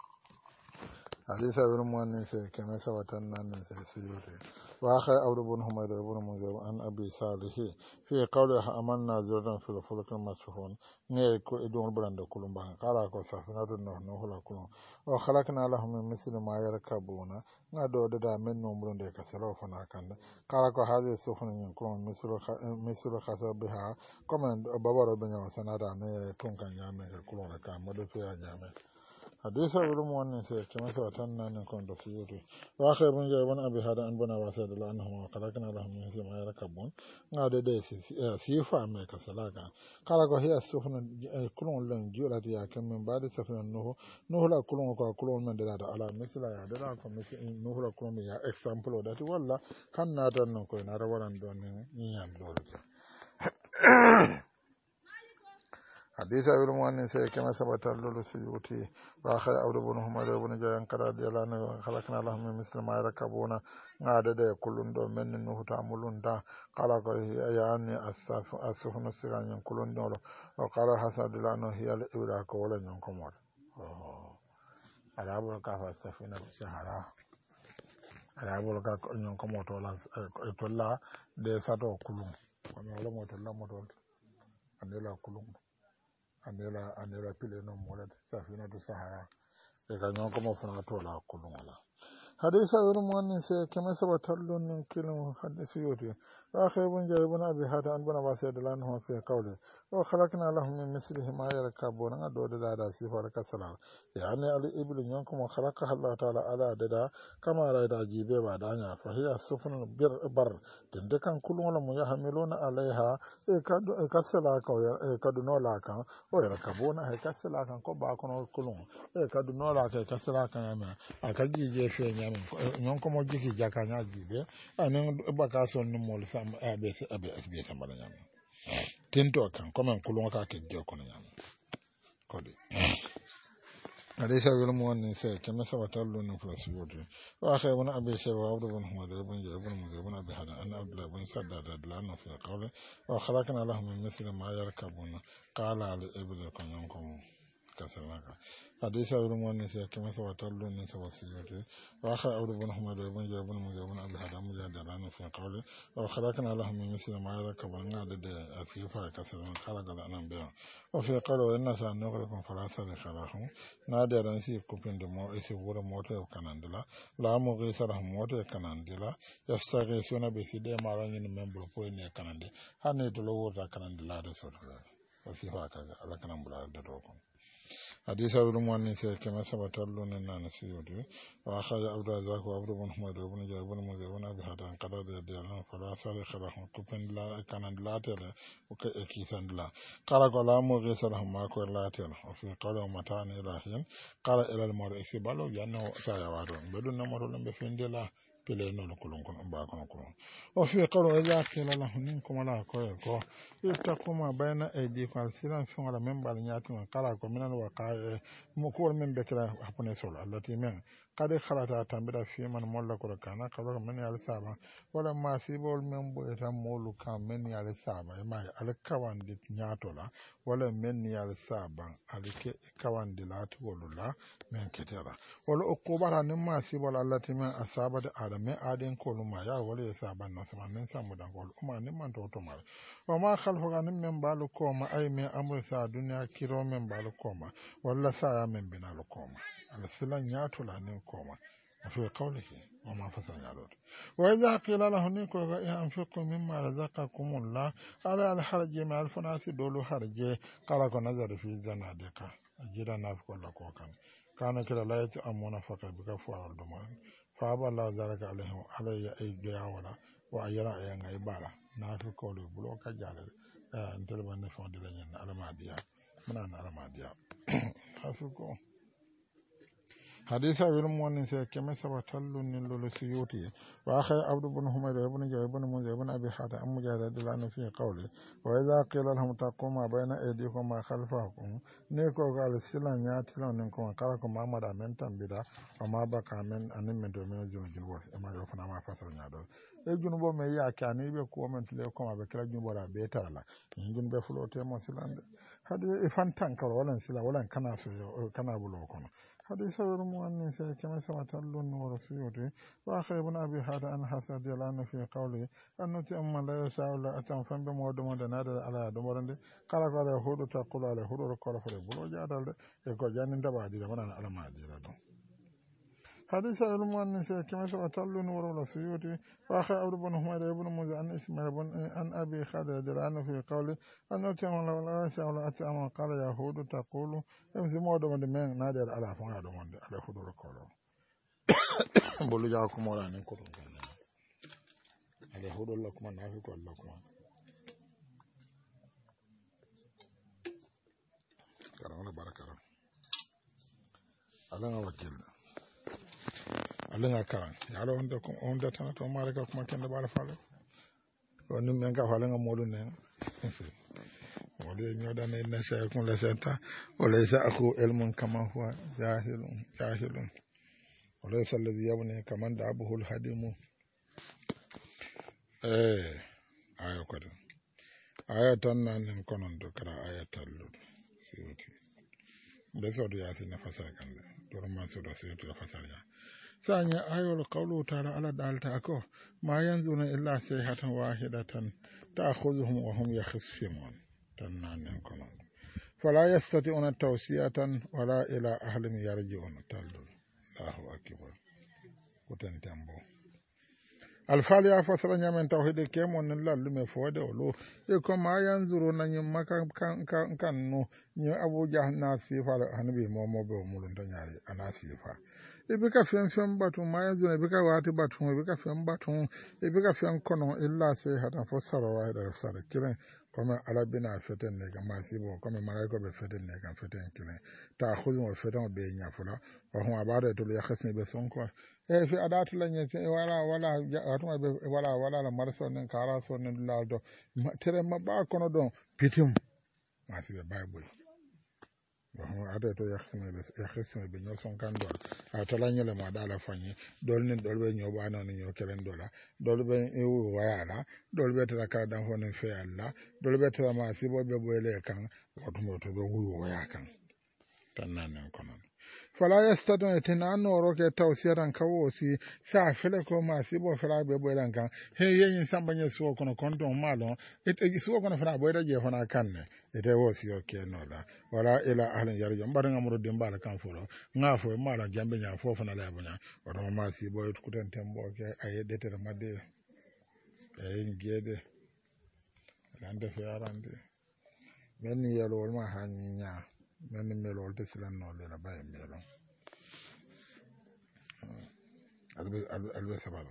حديث ابن مؤنس كما سوتنا من سيوتي واخر عبد بن حميد بن منذر عن ابي صالح في قوله امنا زرنا في الفلك المسحون ني كو ادون براند كولم با قال كو سفنا نو نو لا كولم وخلقنا لهم من مثل ما يركبون ngado dada men no mbrunde ka selo fana kanda kala ko haade sofna nyin ko misro misro khasa biha comme babaro benya sanada me tonka nyame ko la ka modo fe nyame حديث ابن مؤنس كما سوتنا نكون دسيوتي واخر من جابن ابي هذا ان بنا واسد الله انه خلقنا لهم من مثل ما يركبون ngade de sifa me ka salaka kala ko hiya sufna kulun lan jurati ya kam min ba'da safna nuhu nuhu la kulun ko kulun men de da ala misla ya da ko misla nuhu la kulun ya example da ti walla kan na tan ko na rawaran don ni yam do حديث أبي المؤمن سي كما ثبت له سيوتي وآخر عبد بن حميد بن جاين قراد يلان خلقنا لهم من مثل ما يركبون عدد كلن دو من نوح تعملون دا قال يعني السفن السران كلن دو وقال حسن دلانو هي الإبراك ولا ينكمر العبر كافة السفينة بسهرة العبر كافة ينكمر تولا دي ساتو كلن ومن علم وطلا مطول أنيلا كلن anela anela pile no mola safina do sahara e ka nyon ko mo fana to la ko wala hadisa wuro mon se kema saba tallon nin kilon hadisi yoti akhir bun jaribun abi hada an bana wasa da lan ho fi qawli wa khalaqna lahum min mislihi ma yarkabuna ngado da da sifar kasala yani al ibl nyon ko mo khalaqa Allah ta'ala ala da kama ra da jibe ba da nya fa hiya sufun bir bar tinde kan kulun wala mu yahmiluna alaiha e kadu e kasala ka e kadu no la kan o yarkabuna e kasala kan ko ba kono kulun e kadu no la ka kasala kan ya akaji je fe nya non ko mo jiki jaka nya jibe anen baka son no mol sam abs abs sambala nya tinto kan comme kulun ka ke je ko nya ko di أليس بالمؤمن سيء كما سبت له نفس يوتي وآخر من أبي شيخ وعبد بن حمد بن جابر بن أبي حدا أن عبد الله بن سداد لأنه في قوله وخلقنا لهم من مثل ما يركبون قال على إبل كنكم كسرناك أليس بالمؤمن سيء كما سبت له نفس يوتي وآخر عبد بن حمد بن جابر بن أبي حدا مجاد لأنه في قوله وخلقنا لهم من مثل ما يركبون عدد أسيفا كسرنا خلق الأنبياء وفي قوله إن سنغرقكم فلا صرخ لهم da ran si kupin da mo ese wura mota e kanandila la mo ge sara mota e kanandila ya stare sona be si de maran ni member po ne kanande hanne to lo wota kanandila da so wasi fa ka ala kanambula da to ko حديث أبو المؤمن كما ثبت لنا أن سيودي وأخذ عبد الرزاق وعبد بن حميد وابن جابر بن مزيد بن أبي حاتم قال رضي فلا صالح لهم كفن لا كان لا تلا وكيسان لا قال قال مغيث لهم ما كو لا تلا وفي قال متان إلى حين قال إلى المرء سبالو جنة سايوارون بدون نمر لم بفين لا pele no kulun kun ba kono kulun o fi qaro ila kila la hunin kuma la ko ko itakuma bayna aidi ko siran fi wala men bal nyaati man kala ko minan wa ka mo ko men be kala hapone sol allati men kade khalata tambira fi man molla ko kana kala men ya saba wala ma sibol men bo eta molu ka men ya saba e ma al kawandi nyaato la wala men ya saba alike kawandi la to la men ketera wala ukubara nim ma sibol allati men asaba da me aden ko luma ya wala ya saban na sama men samu dan ko kuma nin man to to mar o ma khalfu ganin men balu ko ma ay me amru sa duniya kiro men balu ko ma wala sa ya men binalu ko ma al silan ya to la nin ko ma fi qawlihi wa ma fasal ya lot wa idha qila lahu nin ko ga ya anfiqu mimma razaqakumullah ala al harji ma al fanasi dolu harje kala ko nazar fi zanadika jira na ko la ko kan kana kila la yati amuna faka bika fu al duman faaba Allah zalika alaihim alayya ay biya wala wa ayara ay ngai bala na fi ko le bulo ka jale eh ntel ban ne fond de nyen alamadiya muna na alamadiya hafi ko hadisa wil mon se keme sabatallu nin lolu suyuti wa akhay abdu ibn humayr ibn jabir ibn munzir ibn abi hatim am mujahid lan fi qawli wa idha qila lahum taquma bayna aydikum ma khalfakum ne ko gal silan nyati lon nin ko kala ko mamada men tambida o ma baka men anin men do men jun jun wo e ma yo fana ma fasal nyado e jun bo me ya kani be ko men tele ko ma be kala jun bora be tala jun be fulote mo silande hadi e fantan kala wala sila wala kana so kana bulo kono حديث المؤمن كما سمعت اللون ورسوله وأخي ابن أبي هذا أن حسد يلان في قوله أنه تأمن لا يشاء الله أتم فن بمود مود نادر على دمرند قال قال يهود تقول على يهود ركول فربلو جادل يقول جانين دبادي لمن على ما دي لدو حديث المؤمن كما سمعت اللون ورسوله وأخي أبو بن حميد بن موسى أن اسمه بن أن أبي خالد يلان في قوله أنه تأمن لا يشاء الله أتم قال يهود تقول emsi modo mo de men na de ala fon ado monde ala fudoro kolo bolu ja ko mo la nen ko to ala hudo la kuma na fi ko la kuma karam la barakara ala na wakil ala na karan ya lo onda ko onda tan to mare ka kuma kende bala falo on men ka falo nga modu nen wale nyoda na ina sha kun la santa wala isa aku ilmun kama huwa jahilun jahilun wala isa alladhi yabni kaman da abuhul hadimu eh ayo ko ayatan nan konon do kara ayatal lud siwti beso do yasin na fasal kan do ma so do siwti da fasal ya sanya ayol qawlu ta'ala ala dalta ako ma yanzuna illa sayhatan wahidatan ta'khudhuhum wa hum yakhsimun tannan kono fala yastati'una tawsiyatan wala ila ahlin yarji'un tallul Allahu akbar kutan tambo alfali ya fasara nyamen tawhid ke mon lallu me fode olo e ko ma yanzuru nan maka kan kan kan no ni abu jahanna sifa hanbi momo be mulun to nyaari ana sifa e be ka fen fen batu ma yanzuru e be ka wati batu e be ka fen batu e be ka fen kono illa sai hata fasara wa da fasara kiran comme ala bina feten ne kan masibo comme malaiko be feten ne kan feten kilen ta khuzum wa feten be nya fula wa hum abada to ya khasni be son ko e fi adatu la nyete wala wala atuma be wala wala la marso nen kala so nen laldo tere ma ba kono don pitim masibe bible wa hum abada to ya khasni be ya khasni be nyor son kan dol atala nyele ma dala fanyi dol nen dol be nyoba non nyo kelen dola dol be e wayala dol be tara ka dan honen fe alla dol be tara ma sibo be boyle kan wato to be wuyo waya kan tannan kono fala yastatu tinano roke tawsiran kawosi sa fele ko ma sibo fala be boylan kan he yen sambanye so kono konto malo et so kono fala boyda je fana kanne ete wosi oke no la wala ila ahlan yarjo mbara ngamro dimbala kan folo ngafo mala jambe nya fofo na labanya wato ma sibo et kuten tembo ke ay detere madde ay ngede lande fe arande men yelo ma hanya men melo olde silan no le la baye melo albe albe sabala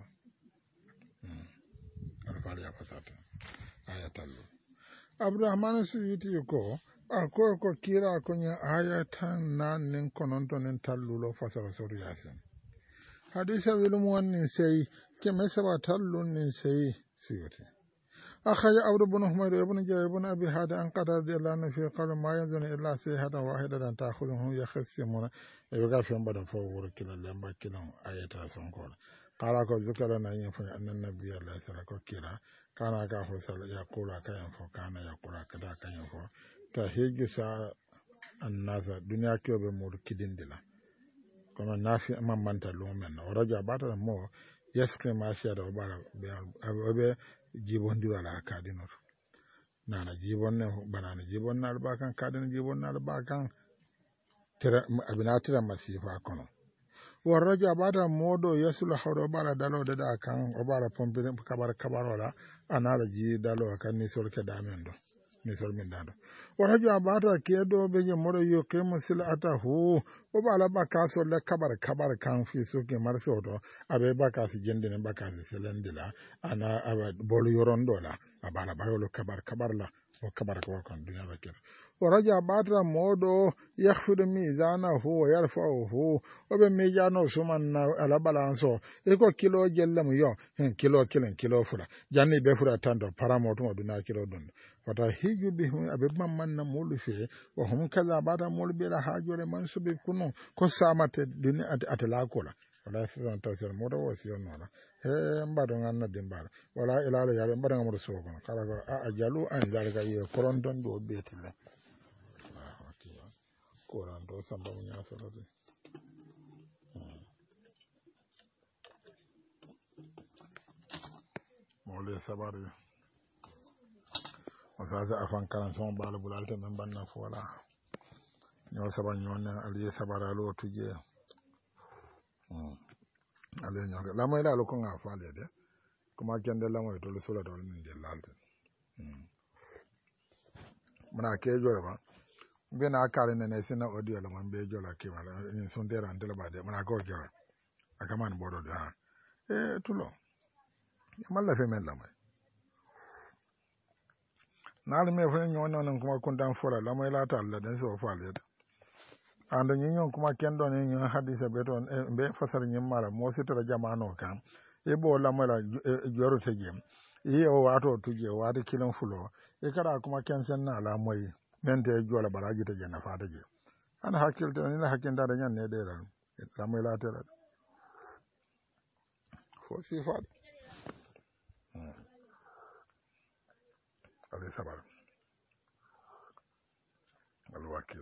alfa ya fasata aya tallu abdurrahman suyuti ko a ko ko kira ko nya aya tan nan nin kononto nin tallulo fasara soru yasin hadisa wilum wonni sey keme saba tallun nin sey suyuti أخرج عبد بن حميد بن جابر بن أبي هذا أن قد رضي الله عنه في قول ما ينزل إلا سيحة واحدة تأخذهم يخصمون يبقى في بدن فوق كلا لما كلا آية سنقول قال أكو ذكر لنا ينفع أن النبي الله صلى الله عليه وسلم كان أكو يقول كينفع كان يقول كذا كينفع تهيج سا الناس دنيا كيو بمور كدين دلا كما نافي أمام من تلومن ورجع بعد مو يسكن ما شاء الله وبا jibon diwala kadinor nana jibon ne banana jibon na albakan kadin jibon na albakan tira abina tira masifa kono warraja bada modo yasulu hawdo bala dalo de da kan o bala pompe kabar kabarola anala ji dalo kan ni sorke damendo ni sol min dando warraja bada kedo be je modo yo kemo sila atahu o bala bakaso le kabar kabar kan fi soke marsodo abe bakasi jendene bakasi selendila ana aba bolu yorondola abala bayolo kabar kabarla o kabar ko kan dunya bakir ورجع بعد مودو يخفض ميزانه ويرفعه وبميزانه سمن على بالانسو إيكو كيلو جلم يو هن كيلو كيلن كيلو فلا جاني بفرا تاندو باراموتو دونا كيلو دون فتا هيجو بهم أبي من مول فيه وهم كذا بعد مول بلا حاجة منسوب كنو كسامة الدنيا أتلاكولا wala sisan tawsir modo wasiyon wala he mbado nganna dimbara wala ilala yale mbado ngamro sokon kala ko a ajalu an zalga ye korondon do betile ah okay korando samba nya salade mole sabari wasaza afan kan son bala bulalte men banna fola nyo saban nyonna aliye sabara lo tuje ale nyaga la moy la lo ko nga faale de kuma kende la moy to lo solo do ni de lalde muna ke jore ba be na kare ne ne sina audio la man be jola ke wala ni son de ran de la ba de muna ko jore aka man bodo de ha e tulo man la fe men la moy na le me fe nyon non kuma kuntan fola la moy la ta Allah den so faale de ando ñiñon kuma kendo ni ñon hadisa be ton be fasal ñim mala mo sitara jamano kam e bo la mala joro tejem e o wato tuje wato kilon fulo e kada kuma kensen na la moy mente jola baraji te jena fata je ana hakil to ni la hakin da nyan ne de la la moy la tera fo si fa ale sabar al wakil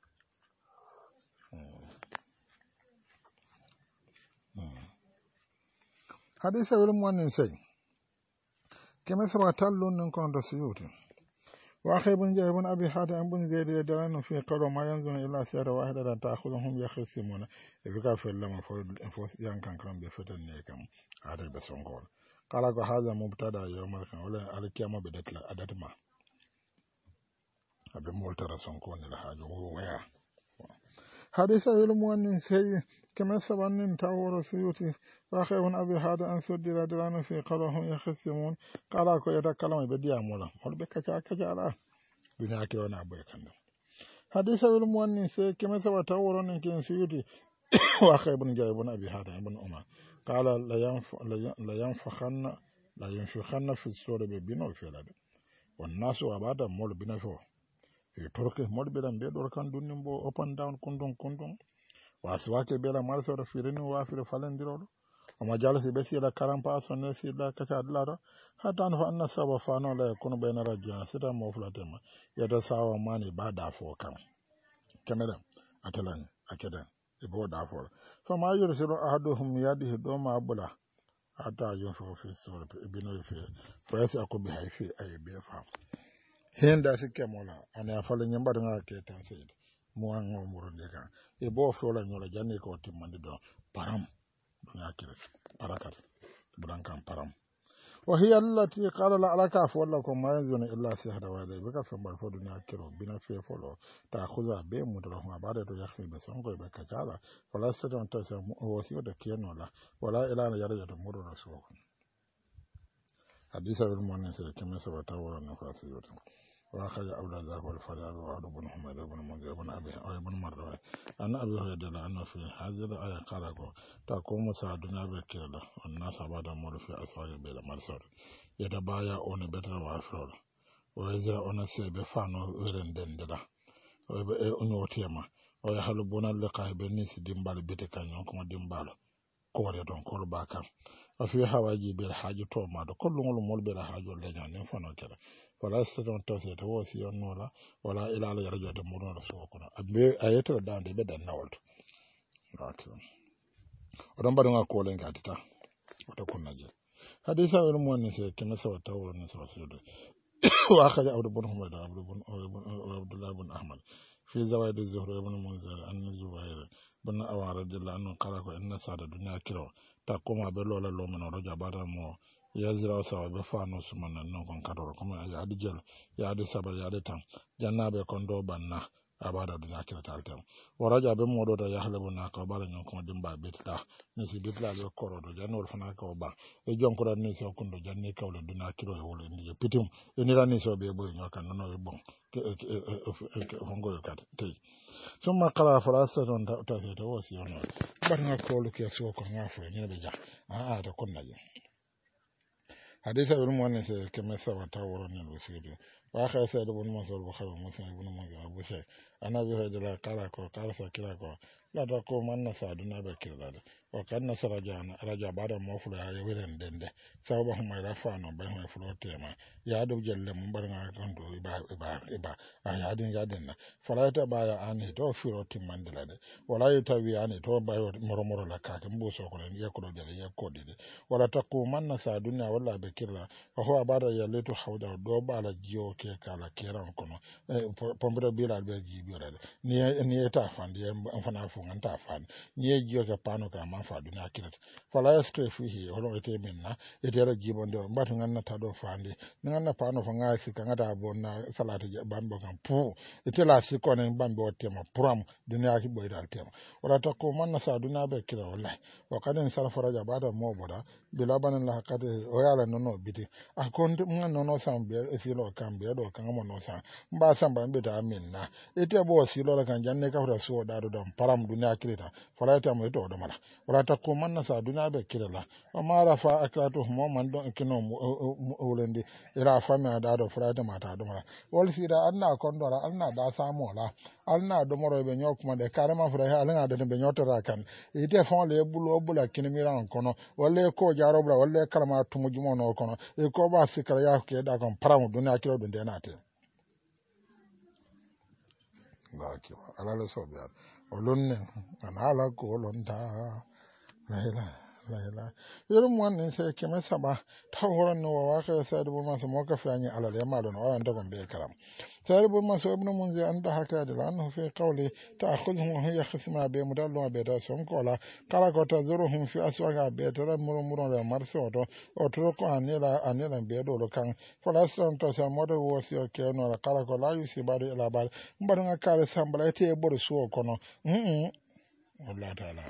hadisa wel mo nen sey kema sama tallon non kon do suyuti wa khaybun jaybun abi hada bun zaid yadana fi qara ma yanzuna ila sira wahida da ta'khudhuhum yakhisimuna e bika fellama fo fo yankan kan be fetan ne kam ada be songol kala ko haza mubtada yawmal kan wala alkiyama be datla adatma abe moltara sonkon la hajo waya hadisa wel mo nen sey كما سبن تاور سيوتي واخي ابن ابي هذا ان سد رادران في قرهم يخصمون قال اكو يتكلم بديا مولا مول بكاچا كاچا لا دنيا كيونا ابو كان حديث المؤمن سي كما سبن تاور ان كان سيوتي واخي ابن جاي ابن ابي هذا ابن عمر قال لا ينف لا ينفخن لا ينفخن في الصور ببنو فيلاد والناس وبعد مول بنفو في تركه مول بدن بيدور كان دنيمبو up and down كندون كندون wasiwake bela marso da firini wa fir falendiro o majalisi be sila karampa sonne sila kacha dlaro hatan fa anna saba fano la kono bayna rajja sita mo flatema yata sawa mani ba da fo kam kemeda atalan akeda e bo da fo fa ma yursilu ahaduhum yadihi do ma bula ata yunfo fi sur ibino fi fa yasa ko bi hayfi ay be fa henda sikke mola ana fala nyamba nga ke tan sayid mo an ngomuro de kan e bo fola nyola janni ko timmande do param dunya kire parakat budan kan param وهي التي قال لا لك عفو لكم ما ينزون إلا سيحة وهذا بك فنبال فدنيا كيرو بنا في فلو تأخذها بهم مدرهم بعد يخفي بسنقل بك جالا فلا استطيعون تسمى وسيو كينو لا ولا إلا أن يرجع مر رسول حديث المؤنس كما سبت أولا نفاس يوتم وأخذ أولى ذاك والفريق وعد بن حميد بن منذر بن أبي أو بن مروه أن أبي هريرة أنه في هذه الآية قال تقوم ساعة الدنيا بكرة والناس بعد مر في أسواق بلا مرسول يتبايعون بتر وافرول ويزرعون سيب فانو ويرندندلا ونوتيما ويحلبون اللقاء بنيس ديمبال بيتكا ينكم ديمبال كوري دون كل باكا وفي حواجي بالحاج توما كل مول بالحاج لجان فانو كده ولا استطيعون توسيت هو سيون نولا ولا إلى على يرجع مرون رسولكنا أبي أيتو دان دي بدن نولد لكن ودنبا كولين كاتتا وتكون نجل حديث المؤنس كما سوى تاول الناس وسيد واخذ عبد بن حميد عبد الله بن احمد في زوايد الزهر بن منذر ان الزبير بن اوار رضي الله عنه قال ان سعد الدنيا كيلو تقوم بلولا لو من رجع بعد مو يزرع سوا بفانو سمنا نكون كدور كما يا دجل يا دي صبر يا دي تام جنابه كوندو بنا abada dina kira taltem waraja be modo da yahlabu na ka bala nyon ko dimba bitla ni si bitla be korodo janol fana ka ba e jonko da ni so kundo janni kawle dina kiro e wole ni pitim e ni rani so be boy nyokan no e bon hongo yo kat tay summa qala falasa don ta ta wasi ono barna ko lu ke so ko ngafo ni be ja a ta kunna je hadisa ibn muannas kama sabata warani al-wasiri وآخر سيد بن منصور بخير ومسلم بن منذر أبو شيخ أنا أبي هريرة قال قال سكيلا لا تقوم أن سعدنا بكر ذلك وكان سرجع رجع بعد ما فلها يويرن دنده سببهم إلى فانو بهم فلوتيما يادو جل من برنا كنتو إبا إبا إبا يادين يادين فلا يتبايا عنه تو فيروتي مندلده ولا يتبي عنه تو بايو مرمر لكاك مبوسو كلن يكلو جل يكودي ولا تقوم أن سعدنا ولا بكر وهو بعد يلتو حودا دوب على جيو ke kala keran kono pombra bila be jibira ni ni ta fandi fana fu nganta fan ni jiyo ke pano ka ma fa dunya kirat fala yaske fihi holo ete minna ete ra jibondo mbatu nganna ta do fandi nganna pano fa ngasi ka ngata bonna salati bambo kan pu ete la siko ne bambo tema pram dunya ki boydal tema wala ta ko manna sa dunya be kira wallahi wa kadin sarfara bada mo boda bila banan la hakade o yala nono biti akonde nganno no sambe esilo kambe do kan mo no sa mba samba mbe ta minna ete bo silo la kan janne ka fura so da do dam param dunya kirita fala ta mo to do mala wala ta ko manna sa dunya be kirala o mara fa aklatu mo man do kino wolende ira fa me da do fura ta mata do mala wol sida anna kondora anna da samo la anna do moro be nyok ma de karama fura ha alanga de be nyotara kan ite fon le bulo bula kinimira kono wala ko jaro bula wala kalama tumu jumo no kono e ko ba sikara ya ke da kan param dunya kiro dun de nate ngaki ala le so biar olonne anala ko lonta la la la yoro mo ne se keme saba taworon no wa ka sa do ma so mo ka fani ala le ma do no an da kon be karam سارب المسوى ابن منذر عند حكاد عنه في قوله تأخذهم وهي خصما بمدلوا بيداسهم قولا قال تزورهم في أسواق بيتر مرمر مرسوط وتركوا أنيلا أنيلا بيدو كان فلا سلام تسامر وسيو كينو قال لا يسيبار إلى بار مبارنا قال سامبلا يتي برسو كنو والله تعالى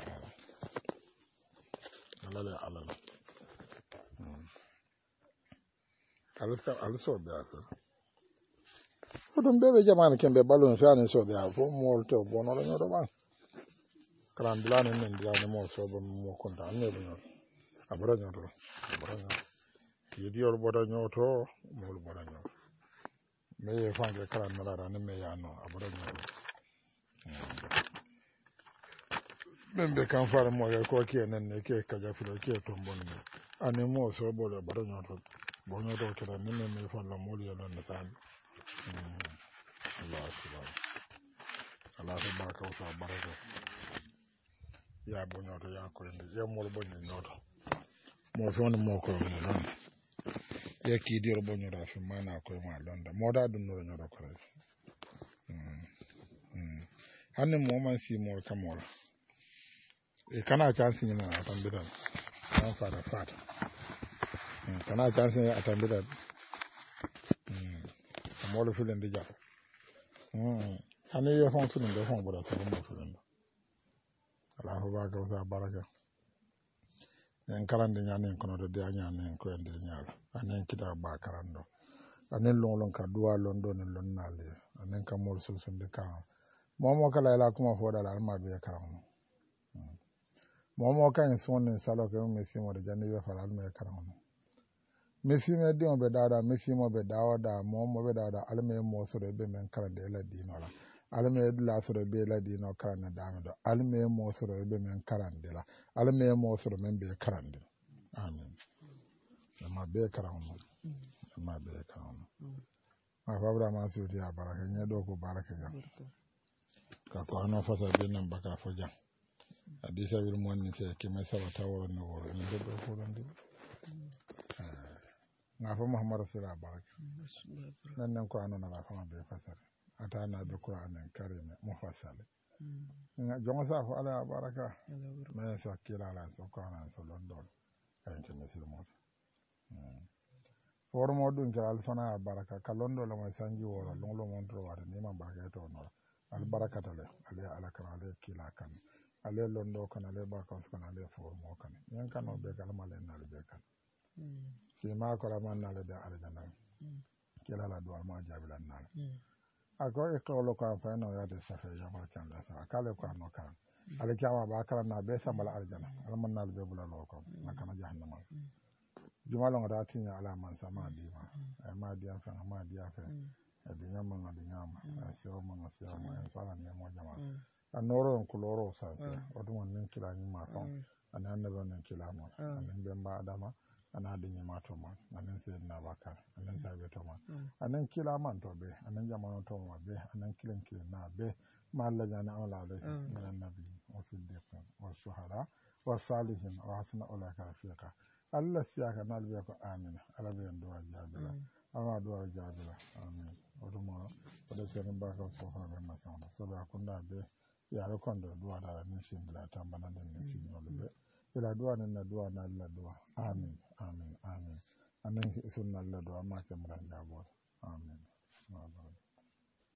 الله لا الله لا ألسك ألسك بيأكل Odum bebe jamani kembe balon fani so dia fo mo to bono la nyodo ba kran dilane men dilane mo so bo mo konta ne bo nyodo abara nyodo abara nyodo yidi yor boda nyoto mo lo boda nyodo me ye fange kran na la ne me ya no abara nyodo bembe kan fara mo ya ko ke nan ne ke kaja filo ke to bono me ane mo so bo lo boda nyodo bo nyodo to ne me me fa la mo li ya lo na tan Allah akbar Allah baraka wa baraka ya bonyo to ya ko ndi ya mo bonyo nyoto mo fon mo ko ni non e ki dir bonyo da fi mana ko ma londa mo da dun no nyoto ko mm mm hanne mo man si mo kamola e kana chance ni na tan bidan an fara fata kana chance ya atambira amolo filen de jata mm ane ye fon filen de fon boda so mo filen ala ho ba ga sa baraka en karande nyanen kono do de nyanen ko en de nyaala anen kita ba karando anen long long ka duwa lon do nen lon nale anen ka mol sul sun de kan momo kala ila kuma foda la ma be karamo momo kan sonne salo ke messi mo de janni be fala me karamo messi me de on be dada messi mo be dawada momo be dada alme mo so de be men karande ila dino la alme la so de be la dino karande dame do alme mo so de be men karande la alme mo so de men be karande amen ma be karamo ma be karamo ma fabra ma su dia baraka nyedo ko baraka jam ka ko ano fasa be nan baka fo jam hadisa bir mon ni se ki mai saba tawo no woro ni do ko don di na fa muhammad rasulullah baraka nan nan ko ano na la fa be fasar ata na be qur'an en karime mufassal nga jonga sa fa ala baraka ma sa kila la so ko ana so don don ay te mesil mo formo dun kala alfana baraka kalondo la mai sanji woro longlo mon tro wata ni man baraka to no al barakata le ale ala kala ale kila kan ale londo kan ale ba kan kan ale formo kan yan kan no be kala malen na be kan si ma ko la man na le da ale janna kila la do ma jabilan na ako e ko lo ka fa no ya de safe ya ma kan la sa kala ko no kan ale kama ba kala na be sambala aljana al man na be bula lo ko na kana jahannama jumalo ngada tinya ala man sama di ma e ma di afa ma di afa e di nyama ngadi nyama e sero ma ngasio ma e sala ne mo jama anoro ko loro sa o dum nen kila ni ma fa anan ne ban kila mo anan be ma adama ana di nyama to ma anan se na bakar anan sa be to ma anan kila man to be anan jama to ma be anan kilen kilen na be ma la jana ala le min nabi wa siddiqin wa shuhada wa salihin wa hasuna ulaka rafiqa Allah siyaka na albiya ko amina ala be ndo jabila ama do jabila amin oduma odo senen ba ko so fa be masana so ba kunda be ya ro kondo do da ni simbla tambana den ni sinno be ila do na do na Allah do amin amin amin amin sunna Allah do ma ke muran jabo amin